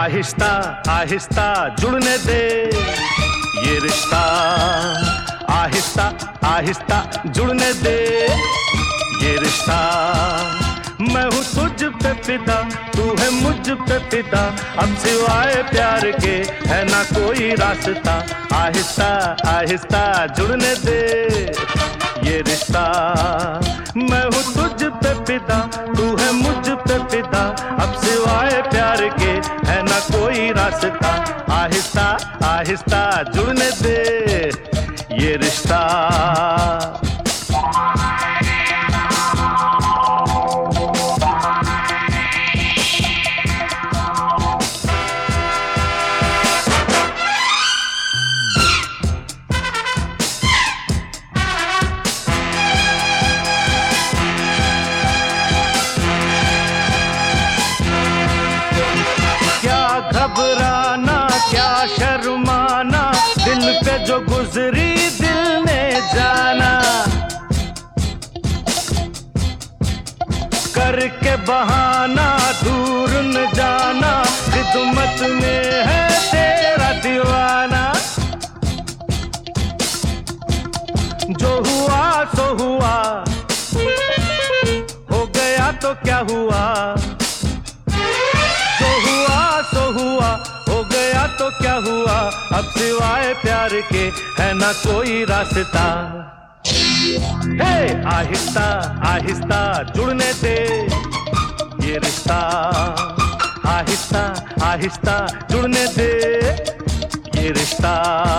आहिस्ता आहिस्ता जुड़ने दे ये रिश्ता, आहिस्ता आहिस्ता जुड़ने दे ये रिश्ता। मैं हूँ तुझ पे फिदा, तू है मुझ पे फिदा, अब सिवाय प्यार के है ना कोई रास्ता। आहिस्ता आहिस्ता जुड़ने दे ये रिश्ता। मैं हूँ तुझ पे फिदा, तू है मुझ पे फिदा, अब सिवाय प्यार के है ना कोई रास्ता। आहिस्ता आहिस्ता जुड़ने दे ये रिश्ता। घबराना क्या शर्माना, दिल पे जो गुजरी दिल ने जाना। करके बहाना दूर न जाना, खिदमत में है तेरा दीवाना। जो हुआ सो हुआ, हो गया तो क्या हुआ। हो गया तो क्या हुआ, अब सिवाय प्यार के है ना कोई रास्ता। हे आहिस्ता आहिस्ता जुड़ने दे ये रिश्ता। आहिस्ता आहिस्ता जुड़ने दे ये रिश्ता।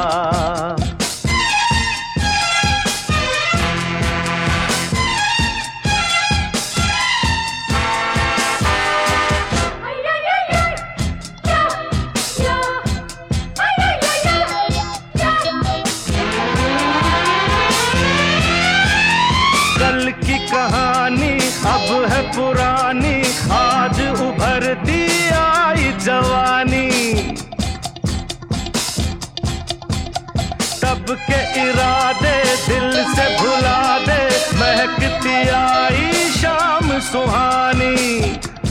कल की कहानी अब है पुरानी, आज उभरती आई जवानी। तब के इरादे दिल से भुला दे, महकती आई शाम सुहानी।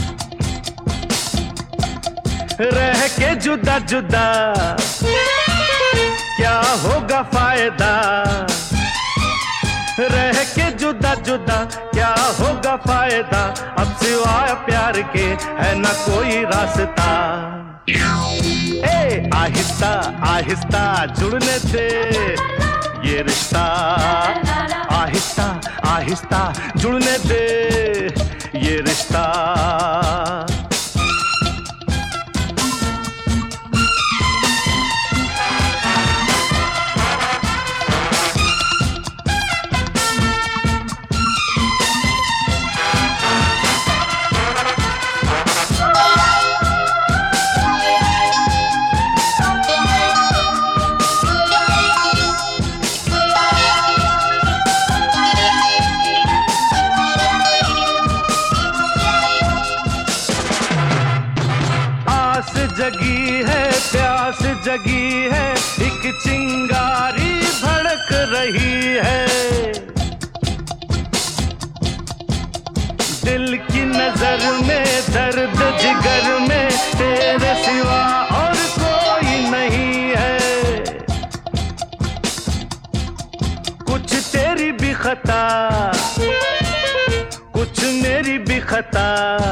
रह के जुदा जुदा क्या होगा फायदा, रह के जुदा जुदा क्या होगा फायदा। अब सिवाय प्यार के है ना कोई रास्ता। ए आहिस्ता आहिस्ता जुड़ने दे ये रिश्ता। आहिस्ता आहिस्ता जुड़ने दे ये रिश्ता। जगी है प्यास जगी है, एक चिंगारी भड़क रही है। दिल की नजर में दर्द जिगर में, तेरे सिवा और कोई नहीं है। कुछ तेरी भी खता, कुछ मेरी भी खता।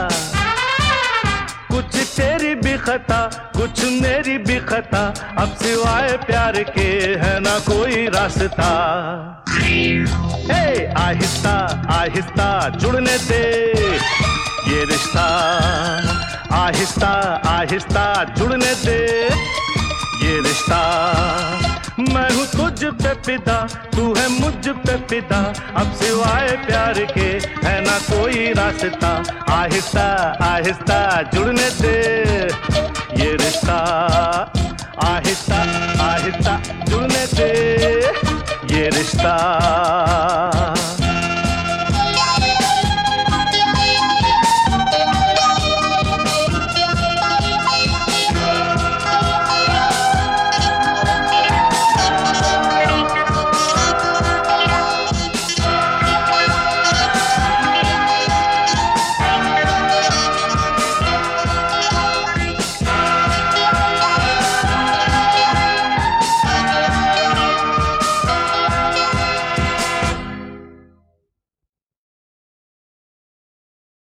कुछ तेरी भी खता, कुछ मेरी भी खता, अब सिवाय प्यार के है ना कोई रास्ता। हे आहिस्ता आहिस्ता जुड़ने दे ये रिश्ता। आहिस्ता आहिस्ता जुड़ने दे ये रिश्ता। मैं हूँ तुझ पे फिदा, तू है मुझ पे फिदा, अब सिवाय प्यार के है ना कोई रास्ता। आहिस्ता आहिस्ता जुड़ने दे ये रिश्ता। आहिस्ता आहिस्ता जुड़ने दे ये रिश्ता।